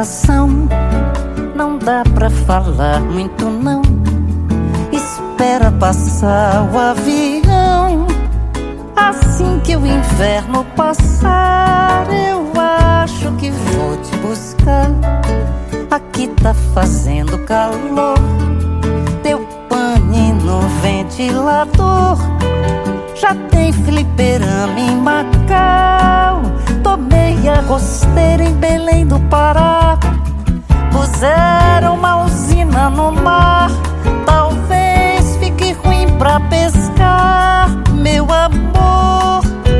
coração. Não dá pra falar muito não. Espera passar o avião. Assim que o inverno passar, eu acho que vou te buscar. Aqui tá fazendo calor. Teu pane no ventilador. Já tem fliperama em Macau. Tomei a gosteira em Belém do Pará. Puseram uma usina no mar. Talvez fique ruim pra pescar, meu amor.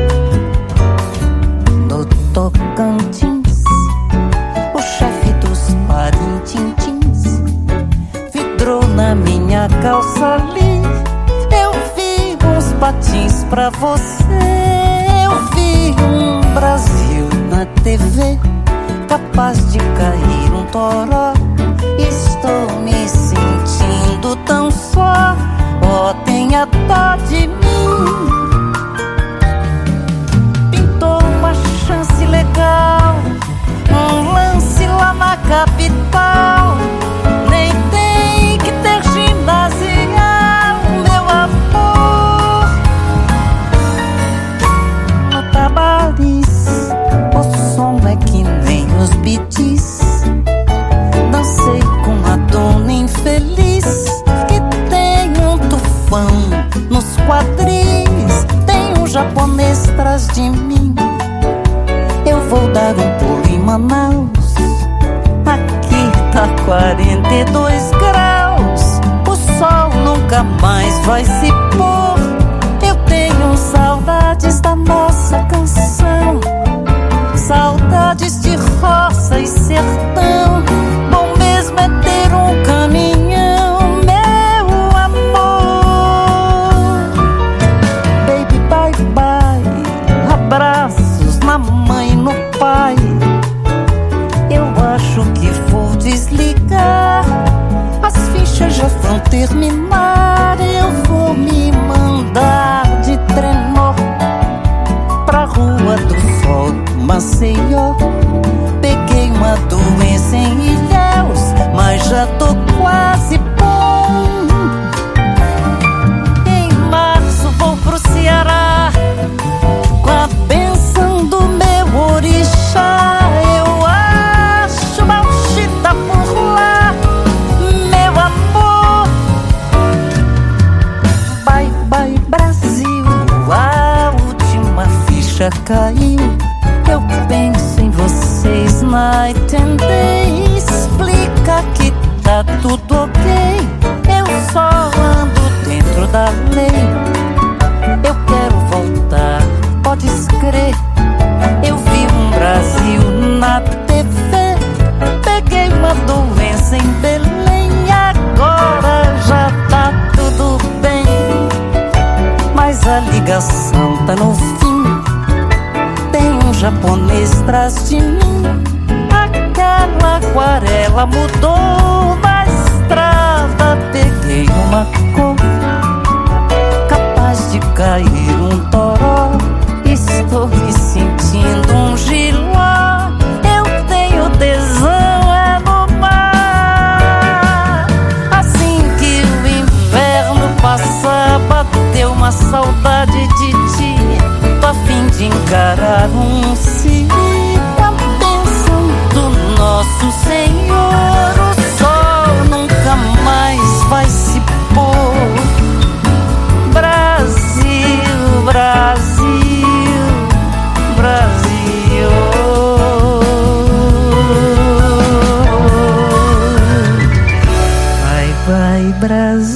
No Tocantins, o chefe dos parintintins vidrou na minha calça ali. Eu vi uns patins pra você. Eu vi um Brasil na TV, capaz de cair um toró. Estou me sentindo tão só. Oh, tenha dó de mim. Pintou uma chance legal, um lance lá na capital. Nem tem que ter ginasial, meu amor. No Tabaris, o som é que nem os Beats. Dancei com a dona infeliz, que tem um tufão nos quadris. Tem um japonês atrás de mim. Eu vou dar um pulo em Manaus. Aqui tá 42 graus. O sol nunca mais vai se pôr. Eu tenho saudades da nossa canção, saudades de roça e sertão. Bom mesmo é ter um caminhão, meu amor. Baby, bye bye. Abraços na mãe e no pai. Eu acho que vou desligar. As fichas já vão terminar. Eu vou me mandar de trenó pra Rua do Sol, Maceió. Peguei uma doença em Ilhéus, mas já tô quase bom. Em março vou pro Ceará, com a bênção do meu orixá. Eu acho Malchita por lá, meu amor. Bye bye Brasil, a última ficha caiu. Eu penso em vocês night and day. Explica que tá tudo ok. Eu só ando dentro da lei. Eu quero voltar, pode crer. Eu vi um Brasil na TV. Peguei uma doença em Belém. Agora já tá tudo bem, mas a ligação tá no fim. Tem um japonês atrás de mim. Aquela aquarela mudou na estrada. Peguei uma cor capaz de cair um toró. Estou me sentindo um giló. Eu tenho tesão é no mar. Assim que o inverno passar, bateu uma saudade de ti. Tô a fim de encarar um cio. A bênção do nosso Senhor. O sol nunca mais vai se pôr. Brasil, Brasil, Brasil. Bye bye Brasil.